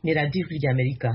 ni radiyo ijwi ry'Amerika.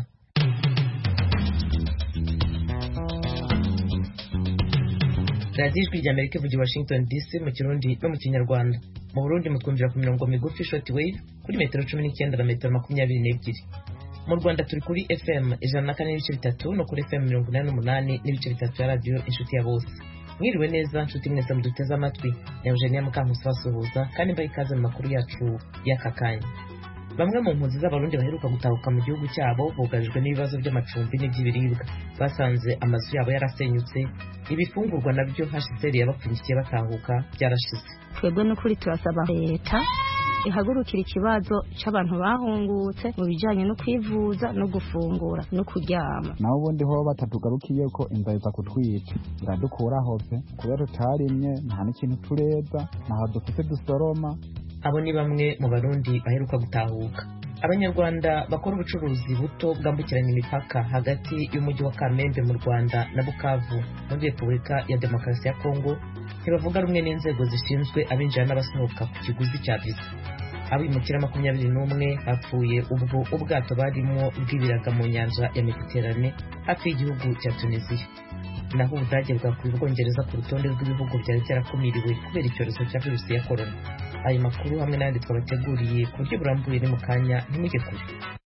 radiyo ijwi ry'Amerika ivugira Washington DC mu Kirundi no mu Kinyarwanda. Mu Burundi mutwumvira ku mirongo migufi shortwave kuri metero 19 na metero 22. Mu Rwanda turi kuri FM 104.3 no kuri FM 88.3 ya radiyo inshuti ya bose. Mwiriwe neza nshuti mwese muduteze amatwi. Eugenia Mukankusi basuhuza kandi mbaye ikaze mu makuru yacu y'aka kanya. Bamwe mu mpunzi z'abarundi baheruka gutahuka mu gihugu cyabo bugarijwe n'ibibazo by'amacumbi n'iby'ibiribwa. Basanze amazu yabo yarasenyutse, ibifungurwa nabyo HCR yabapfunyikiye batahuka byarashize. Twebwe n'ukuri turasaba leta ihagurukira ikibazo cy'abantu bahungutse mu bijyanye no kwivuza no gufungura no kuryama. Naho ubundi ho batatugarukiye ko inzara iza kutwica iradukuraho pe kubera tutarimye nta n'ikintu tureza naho dufite dusoroma. Abo ni bamwe mu barundi baheruka gutahuka. Abanyarwanda bakora ubucuruzi buto bwambukiranya imipaka hagati y'umujyi wa Kamembe mu Rwanda na Bukavu muri Repubulika ya Demokarasi ya Kongo ntibavuga rumwe n'inzego zishinzwe abinjira n'abasohoka ku kiguzi cya visa. Abimukira 21 bapfuye ubwo ubwato barimo bw'ibiraga mu nyanja ya Mediterane hafi y'igihugu cya Tunisia. Naho Ubudage bwakuye Ubwongereza ku rutonde rw'ibihugu byari byarakumiriwe kubera icyorezo cya virusi ya corona. Ayo makuru hamwe n'andi twabateguriye ku buryo burambuye ni mu kanya ntimujye kure.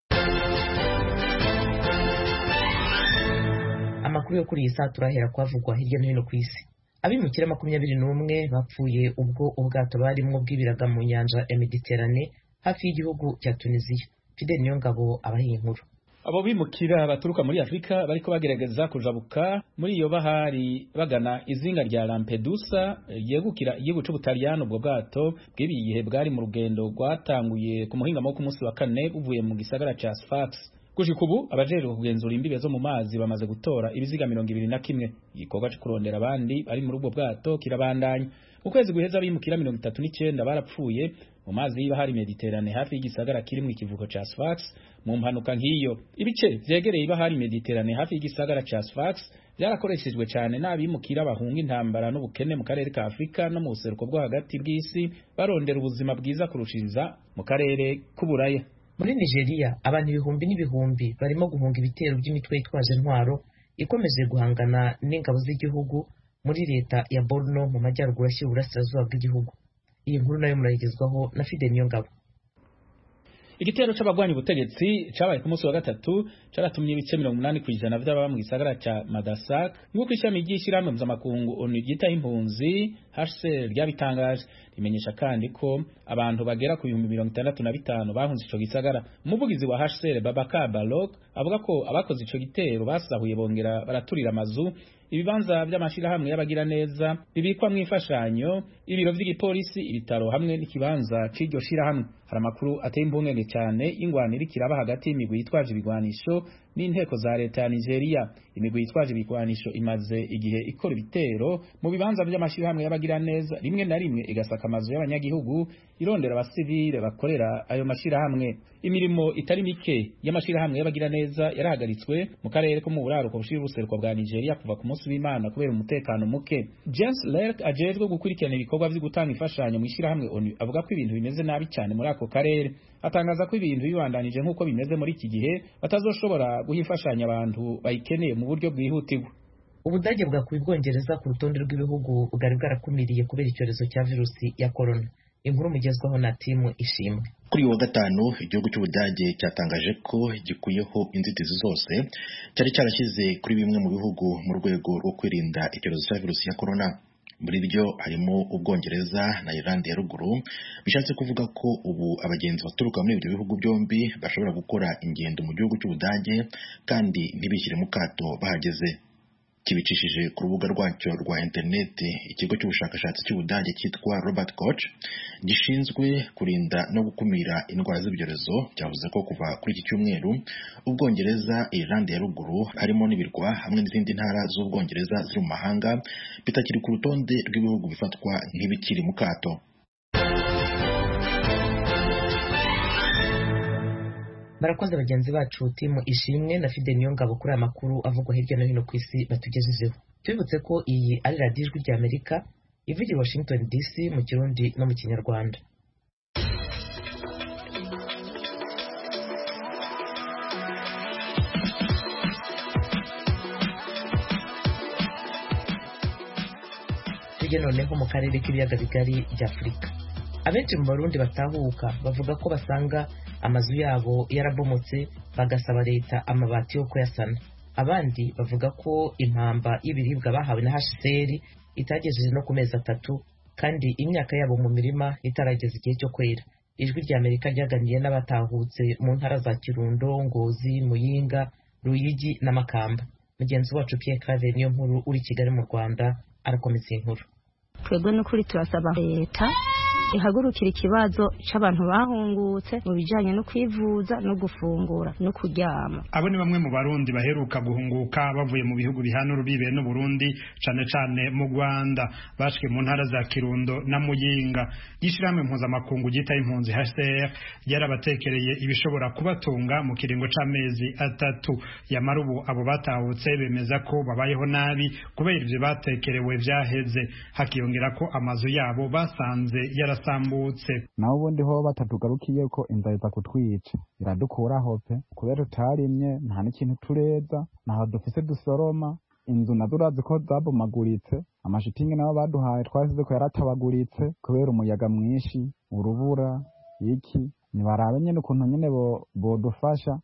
Amakuru yo kuri iyi saa turahera kwavugwa hirya no hino ku isi. Abimukira 21 bapfuye ubwo ubwato barimo bw'ibiraga mu nyanja ya Mediterane hafi y'igihugu cya Tunisia. Fidel Niyongabo abahiye inkuru. Abo bimukira baturuka muri Afrika bariko bagerageza kujabuka muri iyo bahari bagana izinga rya Lampedusa yegukira igihugu c'Ubutaliyano. Ubwo bwato bw'ibihe bwari mu rugendo rwatanguye ku muhingamo ku munsi wa kane buvuye mu gisagara ca Sfax. Gushika ubu abajejwe kugenzura imbibe zo mu mazi bamaze gutora ibiziga 21. Igikorwa cyo kurondera abandi bari muri ubwo bwato kirabandanya. Mu kwezi guheza abimukira 39 barapfuye mu mazi y'ibahari Mediterane hafi y'igisagara kiri mu ikivuko ca Sfax mu mpanuka nk'iyo. Ibice vyegereye ibahari Mediterane hafi y'igisagara ca Sfax byarakoreshejwe cyane n'abimukira bahunga intambara n'ubukene mu karere ka Afrika no mu buseruko bwo hagati bw'isi barondera ubuzima bwiza kurushiriza mu karere k'Uburaya. Muri Nigeria abantu ibihumbi n'ibihumbi barimo guhunga ibitero by'imitwe yitwaje intwaro ikomeje guhangana n'ingabo z'igihugu muri leta ya Borno mu majyaruguru y'Uburasirazuba burasirazuba bw'igihugu. Iyi nkuru nayo murayigezwaho na Fidel Niyongabo. Igitero c'abagwanyi ubutegetsi cabaye ku munsi wa gatatu caratumye ibice 80% vy'ababa mu gisagara ca Madasak nk'uko ishami ry'ishyirahamwe mpuzamakungu ONU ryita impunzi HCR ryabitangaje. Rimenyesha kandi ko abantu bagera ku 65,000 bahunze ico gisagara. Umuvugizi wa HCR Babakar Balok avuga ko abakoze ico gitero basahuye bongera baraturira amazu, ibibanza by'amashirahamwe y'abagira neza bibikwa mu ifashanyo, ibiro by'igipolisi, ibitaro hamwe n'ikibanza c'iryo shirahamwe. Hari amakuru ateye impungenge cyane ingwanira kiraba hagati y'imigwi yitwaje ibigwanisho n'inteko za leta ya Nigeria. Imigwi yitwaje ibigwanisho imaze igihe ikora ibitero mu bibanza by'amashirahamwe y'abagira neza, rimwe na rimwe igasaka amazu y'abanyagihugu irondera abasivile bakorera ayo mashirahamwe. Imirimo itari mike y'amashirahamwe y'abagira neza yarahagaritswe mu karere ko mu buraruko bushira ubuseruko bwa Nigeria kuva ku munsi w'Imana kubera umutekano muke. James Lerk ajejwe gukurikirana ibikorwa byo gutanga ifashanyo mu ishirahamwe ONU avuga ko ibintu bimeze nabi cyane muri ako karere. Atangaza ko ibintu bibandanije nk'uko bimeze muri iki gihe batazoshobora guha ifashanyo abantu bayikeneye mu buryo bwihutirwa. Ubudage bwakuye Ubwongereza ku rutonde rw'ibihugu bwari bwarakumiriye kubera icyorezo cya virusi ya corona. Inkuru mugezwaho na timu Ishimwe. Kuri wa gatanu igihugu cy'Ubudage cyatangaje ko gikuyeho inzitizi zose cyari cyarashyize kuri bimwe mu bihugu mu rwego rwo kwirinda icyorezo cya virusi ya corona. Muri byo harimo Ubwongereza na Irlande ya ruguru. Bishatse kuvuga ko ubu abagenzi baturuka muri ibyo bihugu byombi bashobora gukora ingendo mu gihugu cy'Ubudage kandi ntibishyire mu kato bahageze. Kibicishije ku rubuga rwacyo rwa interineti, ikigo cy'ubushakashatsi cy'Ubudage cyitwa Robert Koch gishinzwe kurinda no gukumira indwara z'ibyorezo cyavuze ko kuva kuri iki cyumweru Ubwongereza, Irlande ya ruguru harimo n'ibirwa hamwe n'izindi ntara z'Ubwongereza ziri mu mahanga bitakiri ku rutonde rw'ibihugu bifatwa nk'ibikiri mu kato. Barakoze bagenzi bacu timu Ishimwe na Fidel Niyongabo kuri amakuru avugwa hirya no hino ku isi batugejejeho. Tubibutse ko iyi ari radiyo ijwi ry'Amerika ivugira Washington DC mu Kirundi no mu Kinyarwanda. tujye noneho mu karere k'ibiyaga bigari bya Afurika. Abenshi mu Barundi batahuka bavuga ko basanga amazu yabo yarabomotse bagasaba leta amabati yo kuyasana. Abandi bavuga ko impamba y'ibiribwa bahawe na HCR itagejeje no ku mezi 3 kandi imyaka yabo mu mirima itarageze igihe cyo kwera. Ijwi rya Amerika ryaganiye n'abatahutse mu ntara za Kirundo, Ngozi, Muyinga, Ruyigi na Makamba. Mugenzi wacu Pierre Claver niyo nkuru uri Kigali mu Rwanda arakomeza inkuru. Twebwe n'ukuri turasaba leta ihagurukira ikibazo c'abantu bahungutse mu bijanye no kwivuza no gufungura no kuryama. Abo ni bamwe mu Barundi baheruka guhunguka bavuye mu bihugu bihana urubibe n'u Burundi, cane cane mu Rwanda, bashwe mu ntara za Kirundo na Muyinga. Ishirahamwe mpuzamakungu ryita impunzi HCR yarabatekereye ibishobora kubatunga mu kiringo c'amezi 3. Yamarubu abo batahutse bemeza ko babayeho nabi kubera ivyo batekerewe vyaheze, hakiyongera ko amazu yabo basanze yarasambutse. Naho ubundi ho batatugarukiye ko inzara iza kutwica iradukuraho pe, kubera tutarimye nta n'ikintu tureza, naho dufise dusoroma. Inzu nazo urazi ko zabomaguritse, amashitingi nabo baduhaye twasize ko yaratabaguritse kubera umuyaga mwinshi, urubura iki. Nibarabe nyene ukuntu nyene bodufasha.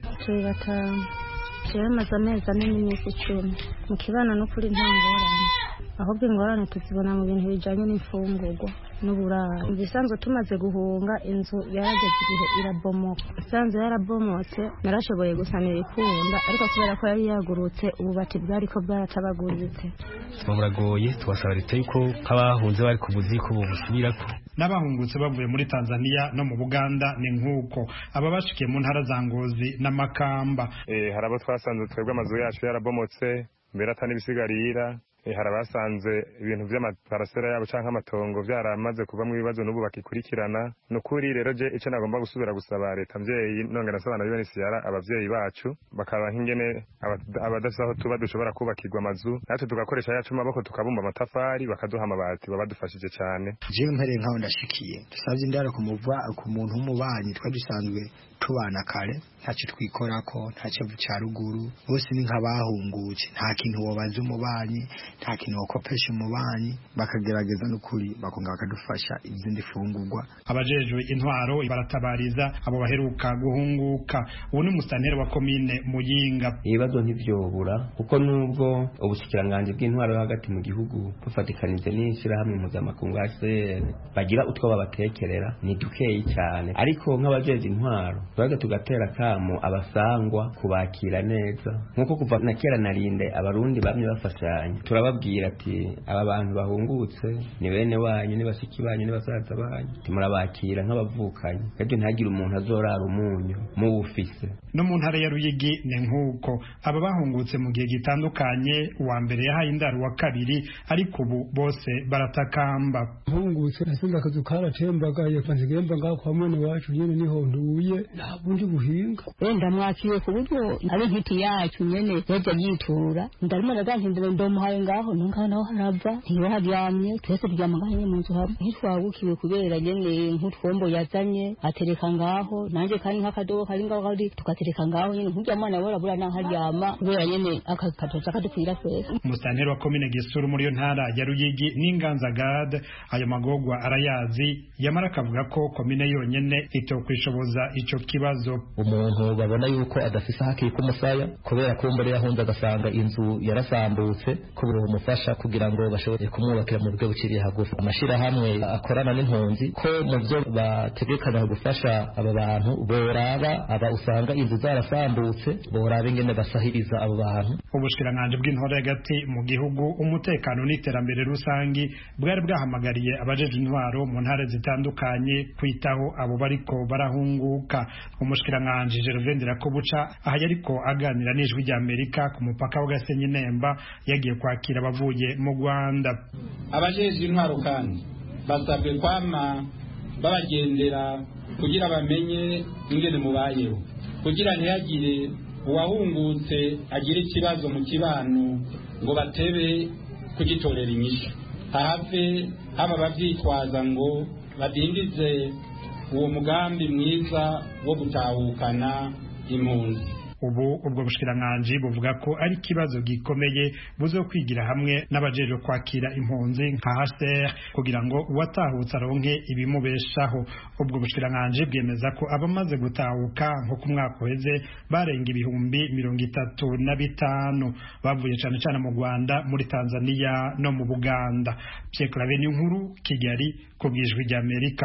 Maze amezi 4 n'iminsi 10 mu kibana no kuri ntangorane, ahubwo ingorane tuzibona mu bintu bijanye n'imfungurwa n'uburaro. Ibisanzwe tumaze guhunga inzu yarageze igihe irabomoka. Isanzwe yarabomotse narashoboye gusanira ikunda, ariko kubera ko yari yagurutse ububati bwariko bwaratabaguritse. Muragoye twasaba leta yuko kabahunze bari kubuzi ko bubusubirako. N'abahungutse bavuye muri Tanzania no mu Buganda ni nkuko aba bashikiye mu ntara za Ngozi na Makamba. Harabo twasanze twebwe amazu yacu yarabomotse mbere atani bisigarira. Harabasanze ibintu by'amaparasera yabo canke amatongo byaramaze kuva mu bibazo n'ubu bakikurikirana. Nukuri rero je ico nagomba gusubira gusaba leta mvyeyi nonge nasabana b'Benisiyara abavyeyi bacu bakaba nk'ingene abadafite aho tuba dushobora kubakirwa amazu, natwe tugakoresha yacu maboko tukabumba amatafari bakaduha amabati babadufashije cyane. Jewe mpereye nkaho ndashikiye dusavye indaro ku muntu w'umubanyi twa dusanzwe tubana kare, ntacyo twikorako, ntacyo cya ruguru, bose ni nk'abahungutse, nta kintu wobaza umubanyi, nta kintu wakopesha umubanyi, bakagerageza n'ukuri bakonga bakadufasha izindi fungurwa. Abajejwe intwaro baratabariza abo baheruka guhunguka. Ubu ni musitanteri wa komine Muyinga. Ibibazo ntivyobura kuko nubwo ubushikiranganje bw'intwaro hagati mu gihugu bufatikanije n'ishirahamwe mpuzamakungu HCR bagira utwo babatekerera ni dukeyi cyane, ariko nk'abajeje intwaro twaje tugatera kamo abasangwa kubakira neza nkuko kuva na kera narinde abarundi bamwe bafashanya. Turababwira ati aba bantu bahungutse ni bene wanyu, ni bashiki banyu, ni basaza banyu, timurabakira nk'abavukanye, kandi ntagire umuntu azorara umunyu mu bufise. No mu ntara ya Ruyigi ni nkuko aba bahungutse mu gihe gitandukanye, uwa mbere yahaye indaro wa kabiri, ariko ubu bose baratakamba. Hungutse nasinda akazu karatembagaye kanzigemba ngaho kwa mwene wacu nyene niho nduye bundi buhinga. Wenda mwakiye ku buryo ari nkiti yacu nyene yaje yitura, ndarimo nagahindura ndomuhaye ngaho nunga naho harava ntibaharyamye, twese turyamagaye mu nzu hamwe. Ntitwagukiwe kubera nyene nk'utwombo yazanye atereka ngaho, nanje kandi nk'akadobo kari ngaho kari tugatereka ngaho nyene nk'uryamana bora n'aharyama kubera nyene akakatoza kadupira twese. Musitanteri wa komine Gisuru muri yo ntara ya Ruyigi n'Inganzagade ayo magogwa arayazi, yamara akavuga ko komine yonyene itokwishoboza ico kibazo. Umuntu babona yuko adafise haki kumusaya kubera ko mbere yahunze agasanga inzu yarasambutse kubura umufasha kugira ngo bashobore kumwubakira mu buryo buciriye hagufi. Amashirahamwe akorana n'impunzi ko mu byo bategekana gufasha aba bantu boraba aba usanga inzu zarasambutse, boraba ingene basahiriza abo bantu. Ubushikiranganje bw'intore hagati mu gihugu, umutekano n'iterambere rusangi bwari bwahamagariye abajeje intwaro mu ntare zitandukanye kwitaho abo bariko barahunguka. Umushikiranganje Gervais Ndirakobuca aha yariko aganira n'ijwi rya Amerika ku mupaka wa Gasenyi Nemba yagiye kwakira abavuye mu Rwanda. Abajeje intwaro kandi basabwe kwama babagendera kugira bamenye ingene mubayeho, kugira ntiyagire uwahungutse agira ikibazo mu kibano ngo batebe kugitorera inyishu, hahave haba bavyitwaza ngo badindize uwo mugambi mwiza wo gutahukana impunzi. ubu ubwo bushikiranganje buvuga ko ari ikibazo gikomeye buzokwigira hamwe n'abajejwe kwakira impunzi nka HCR kugira ngo uwatahutse aronke ibimubeshaho. Ubwo bushikiranganje bwemeza ko abamaze gutahuka nko ku mwaka uheze barenga ibihumbi 35 bavuye cyane cyane mu Rwanda, muri Tanzania no mu Buganda. Pierre Claver Nkuru, Kigali, kubwijwi rya Amerika.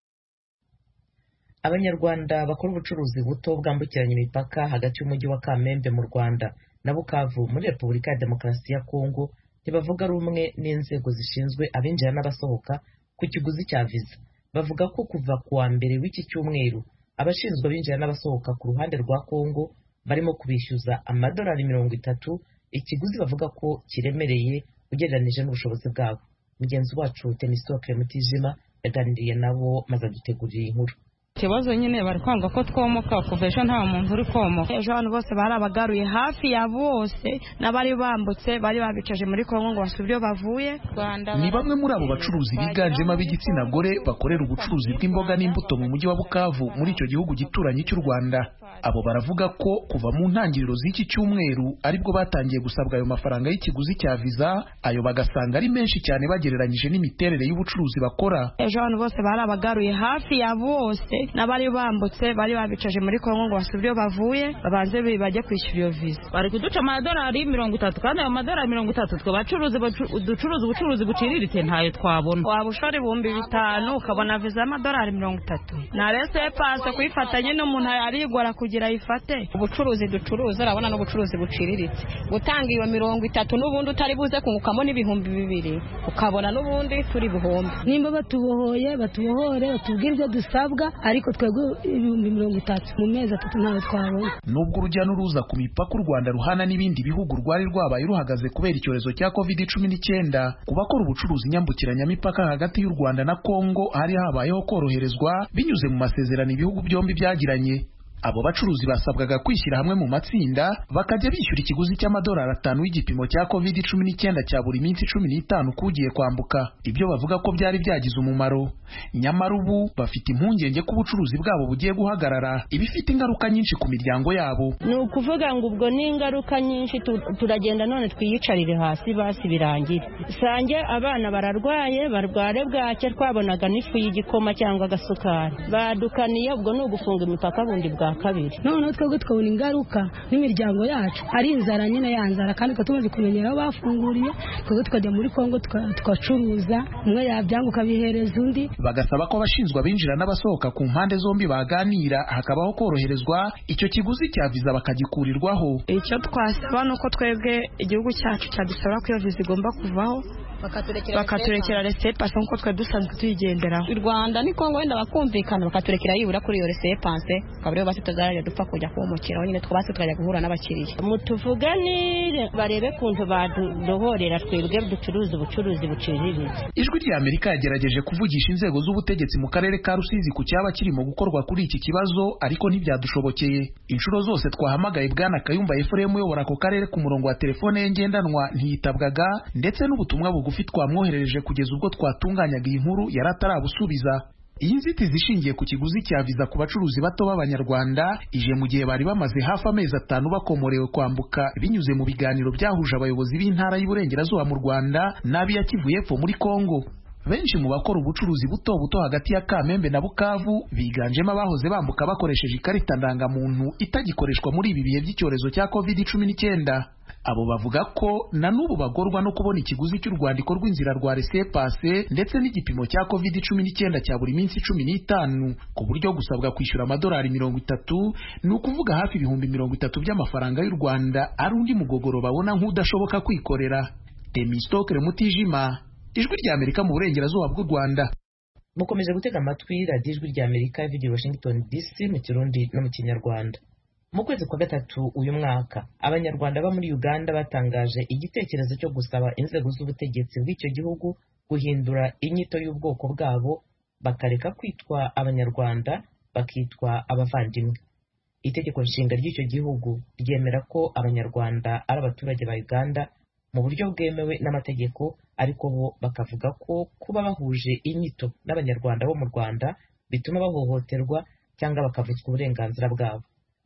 Abanyarwanda bakora ubucuruzi buto bwambukiranya imipaka hagati y'umujyi wa Kamembe mu Rwanda na Bukavu muri Repubulika ya Demokarasi ya Kongo ntibavuga rumwe n'inzego zishinzwe abinjira n'abasohoka ku kiguzi cya viza. Bavuga ko kuva kuwa mbere w'iki cyumweru abashinzwe abinjira n'abasohoka ku ruhande rwa Kongo barimo kubishyuza amadolari 30, ikiguzi bavuga ko kiremereye ugereranije n'ubushobozi bwabo. Mugenzi wacu Temistoke Mutijima yaganiriye nabo maze adutegurira inkuru. Ikibazo nyine bari kwanga ko twomoka kuva ejo nta muntu uri komoka. Ejo abantu bose barabagaruye hafi ya bose n'abari bambutse bari babicaje muri Kongo ngo basubire bavuye Rwanda. Ni bamwe muri abo bacuruzi biganjemo ab'igitsina gore bakorera ubucuruzi bw'imboga n'imbuto mu mujyi wa Bukavu muri icyo gihugu gituranye cy'u Rwanda. Abo baravuga ko kuva mu ntangiriro z'iki cyumweru aribwo batangiye gusabwa ayo mafaranga y'ikiguzi cya viza, ayo bagasanga ari menshi cyane bagereranyije n'imiterere y'ubucuruzi bakora. Ejo abantu bose barabagaruye hafi ya bose n'abari bambutse bari babicaje muri Kongo ngo basubire bavuye babanze bajye kwishyura iyo viza. Bari kuduca amadolari 30 kandi ayo madolari 30 twe bacuruzi ducuruza ubucuruzi buciriritse ntayo twabona. Waba ushora 5,000 ukabona viza y'amadolari 30 na rese passe kuyifatanye n'umuntu arigora kugira ifate. Ubucuruzi ducuruza urabona n'ubucuruzi buciriritse gutanga iyo 30 n'ubundi utari buze kungukamo n'ibihumbi 2 ukabona n'ubundi turi buhombe. Nimba batubohoye batubohore batubwire ibyo dusabwa, ariko twebwe ibihumbi 30 mu mezi 3 ntawe twabona. Nubwo urujya n'uruza ku mipaka u Rwanda ruhana n'ibindi bihugu rwari rwabaye ruhagaze kubera icyorezo cya COVID-19, kubakora ubucuruzi nyambukiranyamipaka hagati y'u Rwanda na Kongo hari habayeho koroherezwa binyuze mu masezerano ibihugu byombi byagiranye. Abo bacuruzi basabwaga kwishyira hamwe mu matsinda bakajya bishyura ikiguzi cy'amadolari 5 y'igipimo cya COVID-19 cya buri minsi 15 kugiye kwambuka. Ibyo bavuga ko byari byagize umumaro. Nyamara ubu bafite impungenge ko ubucuruzi bwabo bugiye guhagarara, ibifite ingaruka nyinshi ku miryango yabo. Ni ukuvuga ngo ubwo ni ingaruka nyinshi, turagenda none twiyicarire hasi basi birangire. Sange abana bararwaye, barware bwake, twabonaga n'ifu y'igikoma cyangwa agasukari. Badukaniye ubwo no gufunga imipaka bundi bwa kabiri. None twebwe twabona ingaruka n'imiryango yacu ari inzara nyine yanzara, kandi tumaze kumenyera aho bafunguriye twebwe tukajya muri Kongo tukacuruza, umwe yabyanguka bihereza undi. Bagasaba ko abashinzwe abinjira n'abasohoka ku mpande zombi baganira hakabaho koroherezwa icyo kiguzi cya viza bakagikurirwaho. Icyo twasaba nuko twebwe igihugu cyacu cyadusaba ko iyo viza igomba kuvaho bakaturekera resepanse nkuko twe dusanzwe tuyigenderaho. U Rwanda ni Kongo wenda bakumvikana bakaturekera yibura kuri iyo resepanse, kabiri basi tuzajya dupfa kujya kumukira nyine twabase tukajya guhura n'abakiriya. Mutuvuganire barebe kuntu baduhorera twebwe ducuruza ubucuruzi buciriritse. Ijwi rya Amerika yagerageje kuvugisha inzego z'ubutegetsi mu karere ka Rusizi ku cyaba kirimo gukorwa kuri iki kibazo, ariko ntibyadushobokeye. Inshuro zose twahamagaye Bwana Kayumba Ephraim uyobora ako karere ku murongo wa telefone ye ngendanwa ntiyitabwaga, ndetse n'ubutumwa bugufi twamwoherereje kugeza ubwo twatunganyaga iyi nkuru yari atarabusubiza. Iyi nzitizi ishingiye ku kiguzi cya viza ku bacuruzi bato b'Abanyarwanda ije mu gihe bari bamaze hafi amezi 5 bakomorewe kwambuka binyuze mu biganiro byahuje abayobozi b'intara y'Iburengerazuba mu Rwanda n'ab'iya Kivu y'Epfo muri Kongo. Benshi mu bakora ubucuruzi buto buto hagati ya Kamembe na Bukavu biganjemo abahoze bambuka bakoresheje ikarita ndangamuntu itagikoreshwa muri ibi bihe by'icyorezo cya COVID-19. Abo bavuga ko na n'ubu bagorwa no kubona ikiguzi cy'urwandiko rw'inzira rwa resepanse ndetse n'igipimo cya COVID-19 cya buri minsi 15, ku buryo gusabwa kwishyura amadolari 30 ni ukuvuga hafi ibihumbi 30 by'amafaranga y'u Rwanda ari undi mugogoro babona nk'udashoboka kwikorera. Temistoke Mutijima, Ijwi rya Amerika mu Burengerazuba bw'u Rwanda. Mukomeje gutega amatwi radiyo Ijwi rya Amerika ivugira i Washington DC mu Kirundi no mu Kinyarwanda. Mu kwezi kwa gatatu uyu mwaka Abanyarwanda ba muri Uganda batangaje igitekerezo cyo gusaba inzego z'ubutegetsi bw'icyo gihugu guhindura inyito y'ubwoko bwabo bakareka kwitwa Abanyarwanda bakitwa abavandimwe. Itegeko nshinga ry'icyo gihugu ryemera ko Abanyarwanda ari abaturage ba Uganda mu buryo bwemewe n'amategeko, ariko bo bakavuga ko kuba bahuje inyito n'Abanyarwanda bo mu Rwanda bituma bahohoterwa cyangwa bakavutswa uburenganzira bwabo.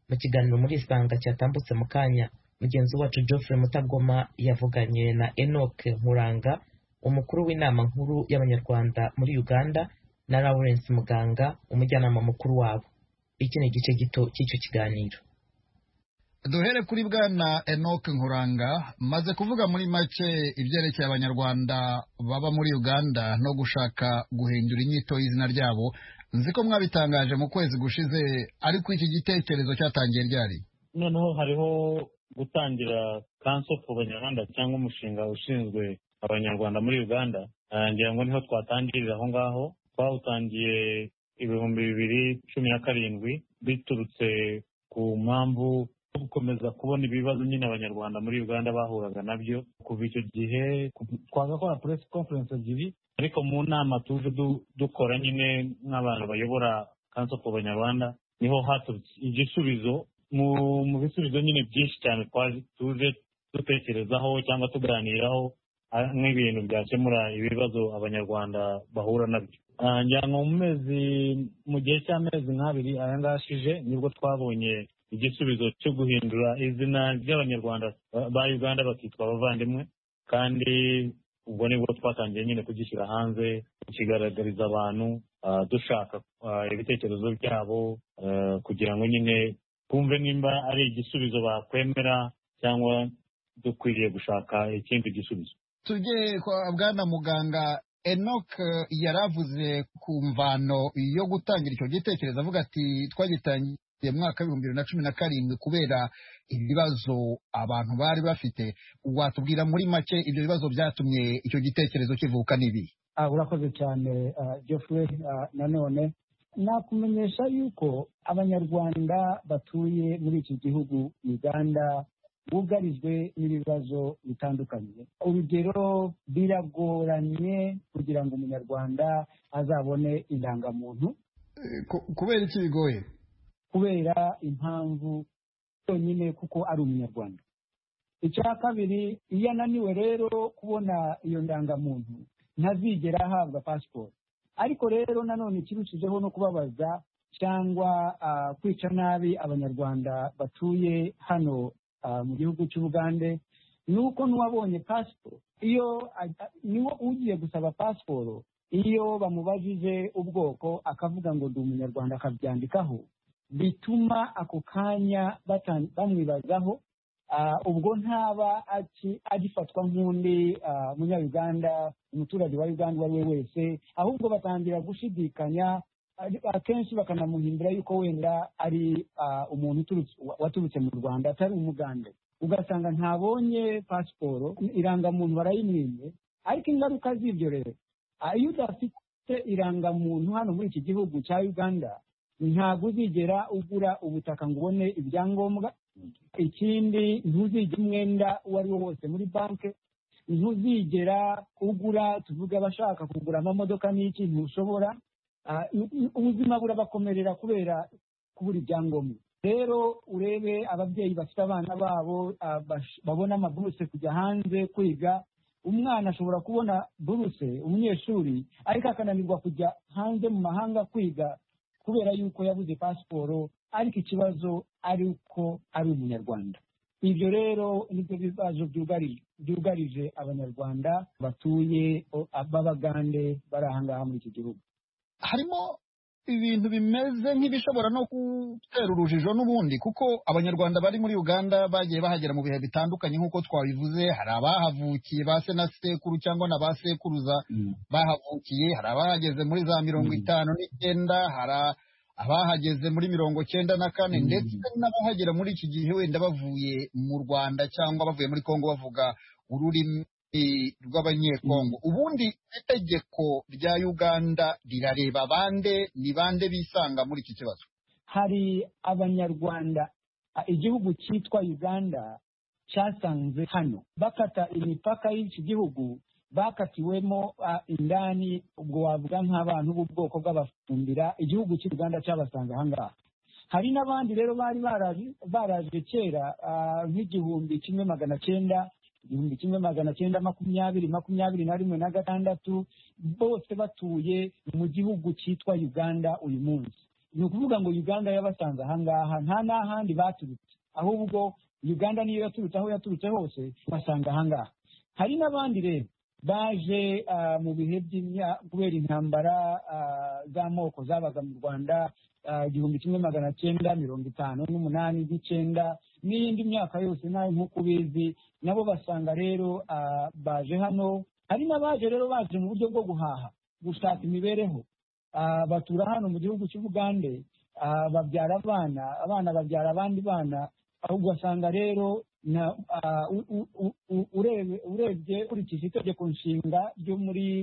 mu kiganiro muri Isanga cyatambutse mu kanya mugenzi wacu Geoffrey Mutagoma yavuganye na Enoch Nkuranga umukuru w'inama nkuru y'abanyarwanda muri Uganda na Lawrence Muganga umujyanama mukuru wabo. Iki ni igice gito cy'icyo kiganiro. Duhere kuri bwana Enoch Nkuranga, maze kuvuga muri make ibyerekeye abanyarwanda baba muri Uganda no gushaka guhindura inyito y'izina ryabo. Nzi ko mwabitangaje mu kwezi gushize, ariko iki gitekerezo cyatangiye ryari? Noneho hariho gutangira Council for Abanyarwanda cyangwa umushinga ushinzwe abanyarwanda muri Uganda. Ngira ngo niho twatangirira aho ngaho. Twawutangiye 2017 biturutse ku mpamvu gukomeza kubona ibibazo nyine abanyarwanda muri Uganda bahuraga nabyo. Kuva icyo gihe twagakora press conference ebyiri, ariko mu nama tuje dukora nyine nk'abantu bayobora Council for Abanyarwanda niho haturutse igisubizo mu bisubizo nyine byinshi cyane tuje dutekerezaho cyangwa tuganiraho nk'ibintu byakemura ibibazo abanyarwanda bahura nabyo. Ngira ngo mu gihe cy'amezi nk'abiri aya ngashije nibwo twabonye igisubizo cyo guhindura izina ry'abanyarwanda ba Uganda bakitwa abavandimwe, kandi ubwo nibwo twatangiye nyine kugishyira hanze, kukigaragariza abantu, dushaka ibitekerezo byabo kugira ngo nyine twumve nimba ari igisubizo bakwemera cyangwa dukwiriye gushaka ikindi gisubizo. Tujye kwa bwana Muganga. Enoch yaravuze ku mvano yo gutangira icyo gitekerezo, avuga ati twagitangiye mu mwaka w'2017 kubera ibibazo abantu bari bafite. Watubwira muri make ibyo bibazo byatumye icyo gitekerezo kivuka nibi? Urakoze cyane Geoffrey. Nanone nakumenyesha yuko abanyarwanda batuye muri iki gihugu Uganda bugarijwe n'ibibazo bitandukanye. Urugero, biragoranye kugira ngo umunyarwanda azabone indangamuntu. Kubera iki bigoye? Kubera impamvu yonyine kuko ari umunyarwanda. Icya kabiri, iyo ananiwe rero kubona iyo ndangamuntu ntazigera ahabwa passport. Ariko rero nanone ikirushijeho no kubabaza cyangwa kwica nabi abanyarwanda batuye hano mu gihugu cy'Ubugande nuko n'uwabonye passport, iyo niwo ugiye gusaba passport, iyo bamubajije ubwoko akavuga ngo ndi umunyarwanda akabyandikaho, bituma ako kanya bamwibazaho, ubwo ntaba agifatwa nk'undi munya-Uganda, umuturage wa Uganda uwo ari we wese, ahubwo batangira gushidikanya, akenshi bakanamuhindura yuko wenda ari umuntu waturutse mu Rwanda atari umugande. Ugasanga ntabonye pasiporo, irangamuntu barayimwimye. Ariko ingaruka z'ibyo rero, iyo udafite irangamuntu hano muri iki gihugu cya Uganda, ntabwo uzigera ugura ubutaka ngo ubone ibyangombwa. Ikindi, ntuzigera umwenda uwo ari wo wose muri banki, ntuzigera ugura, tuvuga abashaka kugura amamodoka n'iki, ntushobora. Ubuzima burabakomerera kubera kubura ibyangombwa. Rero urebe ababyeyi bafite abana babo babona amaburuse kujya hanze kwiga. Umwana ashobora kubona buruse, umunyeshuri, ariko akananirwa kujya hanze mu mahanga kwiga kubera yuko yabuze pasiporo, ariko ikibazo ari uko ari umunyarwanda. Ibyo rero nibyo bibazo byugarije abanyarwanda batuye b'Abagande bari aha ngaha muri iki gihugu. Harimo ibintu bimeze nk'ibishobora no gutera urujijo n'ubundi, kuko abanyarwanda bari muri Uganda bagiye bahagera mu bihe bitandukanye nk'uko twabivuze. Hari abahavukiye ba se na sekuru cyangwa na ba sekuruza bahavukiye, hari abahageze muri za 59, hari abahageze muri 94, ndetse n'abahagera muri iki gihe wenda bavuye mu Rwanda cyangwa bavuye muri Kongo bavuga ururimi rw'abanyekongo. Ubundi itegeko rya Uganda rirareba bande, ni bande bisanga muri iki kibazo? Hari abanyarwanda, igihugu cyitwa Uganda cyasanze hano bakata imipaka y'iki gihugu, bakatiwemo indani, ubwo wavuga nk'abantu b'ubwoko bw'abafumbira. Igihugu cy'u Rwanda cyabasanze aha ngaha. Hari n'abandi rero bari baraje kera nk'igihumbi 1920, bose batuye mu gihugu cyitwa Uganda uyu munsi. ni ukuvuga ngo Uganda yabasanze ahangaha nta n'ahandi baturutse, ahubwo Uganda niyo yaturutse aho yaturutse hose basanga ahangaha. Hari n'abandi rero baje mu bihe kubera intambara z'amoko zabaga mu Rwanda 1958 n'iyindi myaka yose nayo nk'uko ubizi, nabo basanga rero baje hano. Hari n'abaje rero baje mu buryo bwo guhaha, gushaka imibereho, batura hano mu gihugu cy'Ubugande, babyara abana babyara abandi bana, ahubwo basanga rero urebye ukurikije itegeko nshinga ryo muri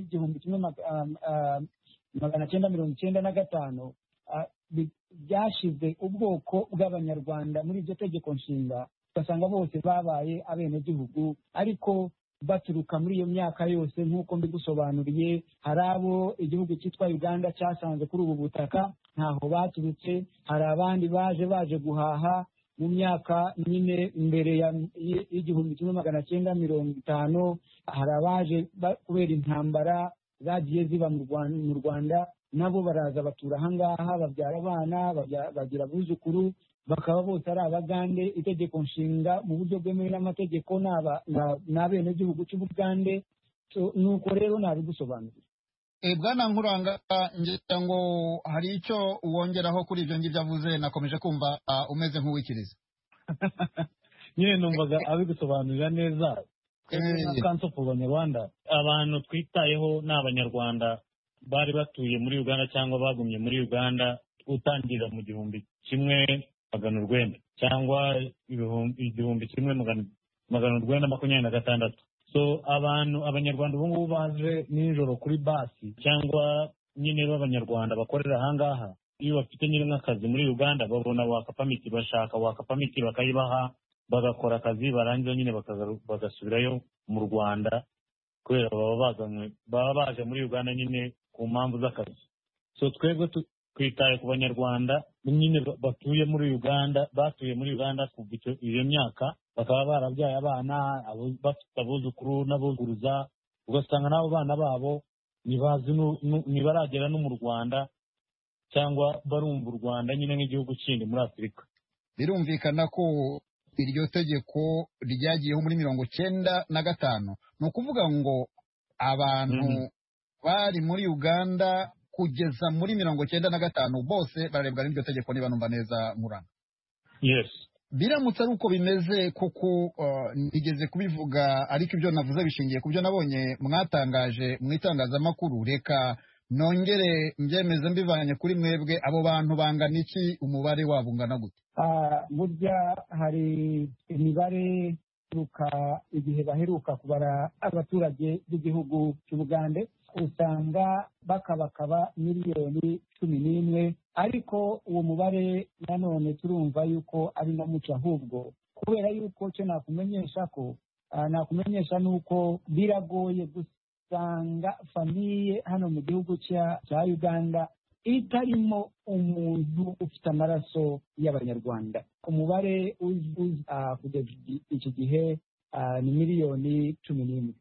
1995 byashize ubwoko bw'Abanyarwanda muri iryo tegeko nshinga, ugasanga bose babaye abenegihugu, ariko baturuka muri iyo myaka yose nk'uko mbigusobanuriye. Hari abo igihugu cyitwa Uganda cyasanze kuri ubu butaka ntaho baturutse, hari abandi baje guhaha mu myaka nyine mbere y'1950, hari abaje kubera intambara zagiye ziba mu Rwanda, nabo baraza batura ahangaha, babyara abana, bagira abuzukuru, bakaba bose ari Abagande. Itegeko nshinga mu buryo bwemewe n'amategeko n'abenegihugu cy'Ubugande. Nuko rero nabigusobanurira. Bwana Nkuranga, ngira ngo hari icyo wongeraho kuri ibyo ngibyo avuze. Nakomeje kumva umeze nk'uwikiriza. Nyine numvaga abigusobanurira neza. Kanso ku Banyarwanda, abantu twitayeho ni Abanyarwanda bari batuye muri Uganda cyangwa bagumye muri Uganda utangira mu 1900 cyangwa 1926. So Abanyarwanda ubu ngubu baje nijoro kuri basi cyangwa nyine b'Abanyarwanda bakorera ahangaha, iyo bafite nyine nk'akazi muri Uganda babona wakapamiti, bashaka wakapamiti bakayibaha, bagakora akazi, barangiza nyine bagasubirayo mu Rwanda kubera baba baje muri Uganda nyine ku mpamvu z'akazi. So twebwe twitaye ku Banyarwanda nyine batuye muri Uganda, batuye muri Uganda kuva iyo myaka, bakaba barabyaye abana, bafite abuzukuru n'abuzukuruza, ugasanga n'abo bana babo ntibaragera no mu Rwanda cyangwa barumva u Rwanda nyine nk'igihugu kindi muri Afurika. Birumvikana ko iryo tegeko ryagiyeho muri 1995, ni ukuvuga ngo abantu bari muri Uganda kugeza muri 1995 bose bararebwa n'iryo tegeko, niba numva neza Nkuranga. Yes. Biramutse ari uko bimeze kuko nigeze kubivuga, ariko ibyo navuze bishingiye ku byo nabonye mwatangaje mu itangazamakuru. Reka nongere mbyemeze mbivanye kuri mwebwe, abo bantu bangana iki, umubare wabo ungana gute? Burya hari imibare turuka igihe baheruka kubara abaturage b'igihugu cy'Ubugande, usanga bakabakaba miliyoni 11, ariko uwo mubare nanone turumva yuko ari na muco, ahubwo kubera yuko cyo nakumenyesha nuko biragoye gusanga famiye hano mu gihugu cya Uganda itarimo umuntu ufite amaraso y'Abanyarwanda. Umubare kugeza iki gihe ni miliyoni 11.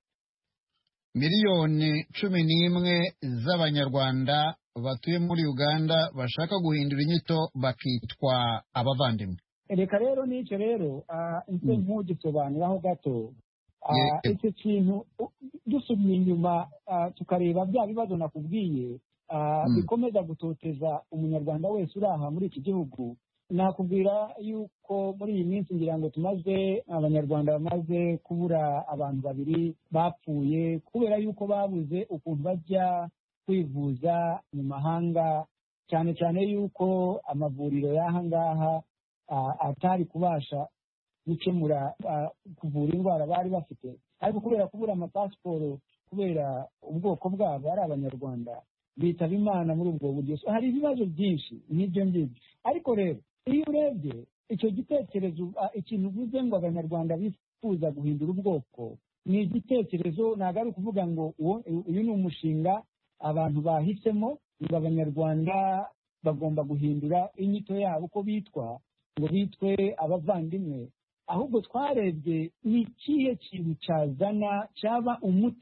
Miliyoni 11 z'Abanyarwanda batuye muri Uganda bashaka guhindura inyito bakitwa abavandimwe. Reka rero n'icyo rero nse nk'ugisobanuraho gato. Icyo kintu dusubye inyuma tukareba bya bibazo nakubwiye bikomeza gutoteza umunyarwanda wese uri aha muri iki gihugu. Nakubwira yuko muri iyi minsi ngira ngo Abanyarwanda bamaze kubura abantu 2 bapfuye kubera yuko babuze ukuntu bajya kwivuza mu mahanga, cyane cyane yuko amavuriro y'ahangaha atari kubasha gukemura kuvura indwara bari bafite, ariko kubera kubura amapasiporo, kubera ubwoko bwabo ari Abanyarwanda, bitaba Imana muri ubwo buryo. Hari ibibazo byinshi nk'ibyo ngibyo, ariko rero iyo urebye icyo gitekerezo, ikintu uvuze ngo Abanyarwanda bifuza guhindura ubwoko, ni igitekerezo, ntabwo ari ukuvuga ngo uyu ni umushinga abantu bahisemo ngo Abanyarwanda bagomba guhindura inyito yabo uko bitwa, ngo bitwe abavandimwe. Ahubwo twarebye ni ikihe kintu cyaba umuti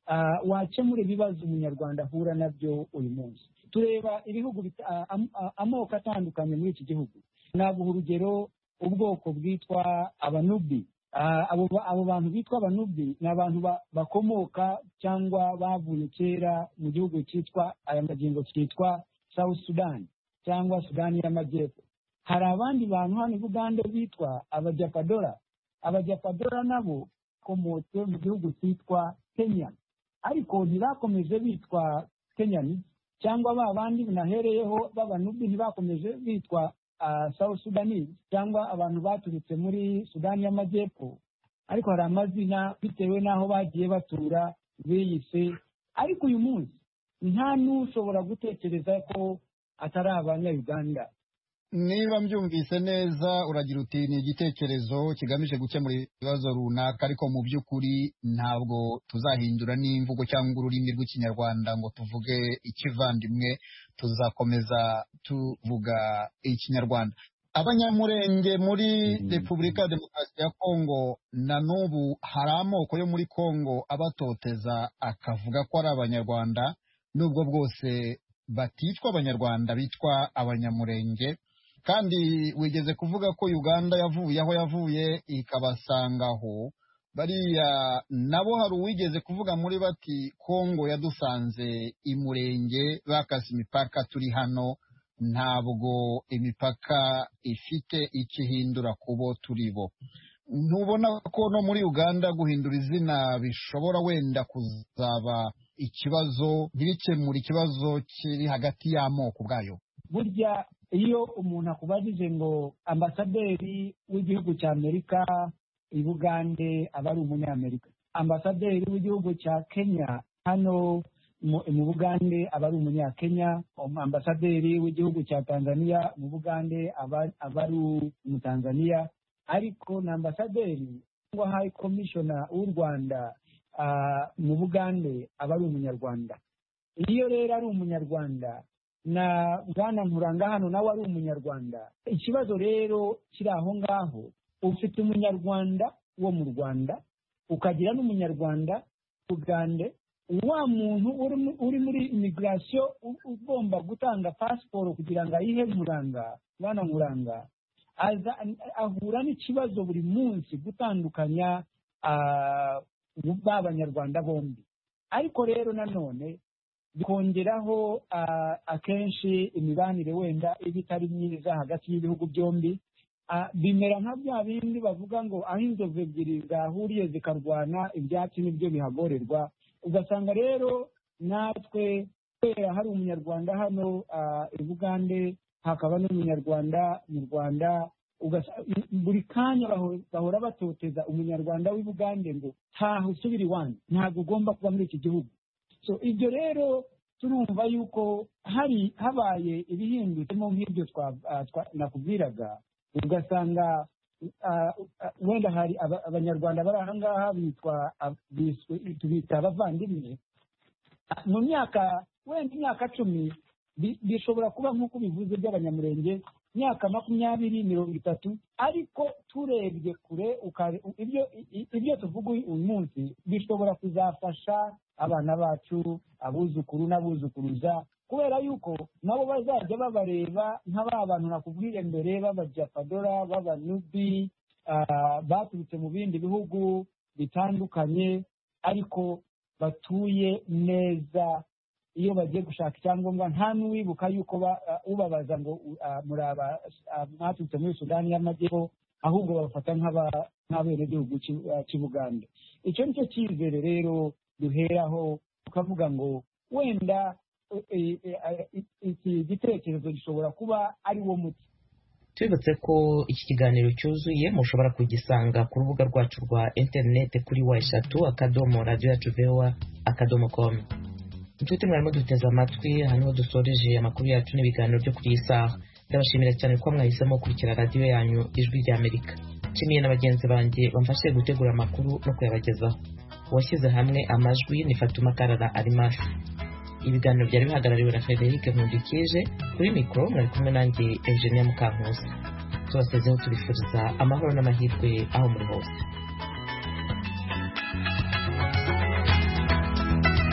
wakemura ibibazo umunyarwanda ahura nabyo uyu munsi. Tureba ibihugu amoko atandukanye muri iki gihugu. Naguha urugero, ubwoko bwitwa abanubi. Abo bantu bitwa abanubi ni abantu bakomoka cyangwa bavuye kera mu gihugu cyitwa aya magingo cyitwa South Sudan cyangwa Sudani y'Amajyepfo. Hari abandi bantu hano i Buganda bitwa abajapadora. Abajapadora nabo komotse mu gihugu cyitwa Kenya, ariko ntibakomeje bitwa Kenyani cyangwa ba bandi binahereyeho b'abanubi ntibakomeje bitwa South Sudanese cyangwa abantu baturutse muri Sudani y'Amajyepfo, ariko hari amazina bitewe n'aho bagiye batura biyise. Ariko uyu munsi nta n'ushobora gutekereza ko atari abanya-Uganda. Niba mbyumvise neza uragira uti ni igitekerezo kigamije gukemura ibibazo runaka, ariko mu by'ukuri ntabwo tuzahindura n'imvugo cyangwa ururimi rw'ikinyarwanda ngo tuvuge ikivandimwe, tuzakomeza tuvuga ikinyarwanda. Abanyamurenge muri Repubulika ya Demokarasi ya Kongo na n'ubu hari amoko yo muri Kongo abatoteza akavuga ko ari abanyarwanda, nubwo bwose baticwa abanyarwanda bitwa abanyamurenge. Kandi wigeze kuvuga ko Uganda yavuye aho yavuye ikabasangaho. Bariya nabo hari uwigeze kuvuga muri bati Kongo yadusanze imurenge bakase imipaka turi hano, ntabwo imipaka ifite ikihindura kubo turi bo. Ntubona ko no muri Uganda guhindura izina bishobora wenda kuzaba ikibazo, ntibikemura ikibazo kiri hagati y'amoko ubwayo? Burya iyo umuntu akubajije ngo ambasaderi w'igihugu cya Amerika i Bugande aba ari umunyamerika, ambasaderi w'igihugu cya Kenya hano mu Bugande aba ari umunyakenya, ambasaderi w'igihugu cya Tanzania mu Bugande aba ari umutanzania, ariko na ambasaderi cyangwa high commissioner w'u Rwanda mu Bugande aba ari umunyarwanda. Iyo rero ari umunyarwanda na Bwana Nkuranga hano nawe ari umunyarwanda, ikibazo rero kiri aho ngaho. Ufite umunyarwanda wo mu Rwanda ukagira n'umunyarwanda Ugande, wa muntu uri muri immigration ugomba gutanga passport kugira ngo ayihe Nkuranga, Bwana Nkuranga ahura n'ikibazo buri munsi gutandukanya b'abanyarwanda bombi. Ariko rero nanone bikongeraho akenshi imibanire wenda iba itari myiza hagati y'ibihugu byombi. Bimera nka bya bindi bavuga ngo aho inzovu ebyiri zahuriye zikarwana ibyatsi nibyo bihagorerwa. Ugasanga rero natwe kubera hari umunyarwanda hano i Bugande hakaba n'umunyarwanda mu Rwanda, buri kanya bahora batoteza umunyarwanda w'i Bugande ngo ntaho usubira iwanyu, ntabwo ugomba kuba muri iki gihugu. So ibyo rero turumva yuko habaye ibihindutsemo nk'ibyo nakubwiraga, ugasanga wenda hari abanyarwanda bari aha ngaha tubita abavandimwe. Mu myaka wenda imyaka 10 bishobora kuba nk'uko bivuze by'abanyamurenge, myaka 20, 30, ariko turebye kure ibyo tuvuga uyu munsi bishobora kuzafasha abana bacu, abuzukuru n'abuzukuruza, kubera yuko nabo bazajya babareba nk'aba bantu nakubwiye mbere b'abajapadora, b'abanubi baturutse mu bindi bihugu bitandukanye, ariko batuye neza. Iyo bagiye gushaka icyangombwa nta n'uwibuka yuko ubabaza ngo mwaturutse muri Sudani y'Amajyepfo, ahubwo babafata nk'abenegihugu cy'i Buganda. Icyo nicyo cyizere rero duheraho tukavuga ngo wenda iki gitekerezo gishobora kuba ari wo muti. Tubibutse ko iki kiganiro cyuzuye mushobora kugisanga ku rubuga rwacu rwa interineti kuri wa3.radioyacu.com. Inshuti mwarimo duteze amatwi, hano dusoreje amakuru yacu n'ibiganiro byo kuri iyi saha. Ndabashimira cyane ko mwahisemo gukurikira radiyo yanyu Ijwi ry'Amerika. Nshimiye na bagenzi banjye bamfashije gutegura amakuru no kuyabagezaho. Uwashyize hamwe amajwi ni Fatuma Karara Arimafi. Ibiganiro byari bihagarariwe na Frederic Nkundikije, kuri mikoro mwari kumwe nanjye Eugenia Mukankusi. Tubasezeho tubifuriza amahoro n'amahirwe aho muri hose.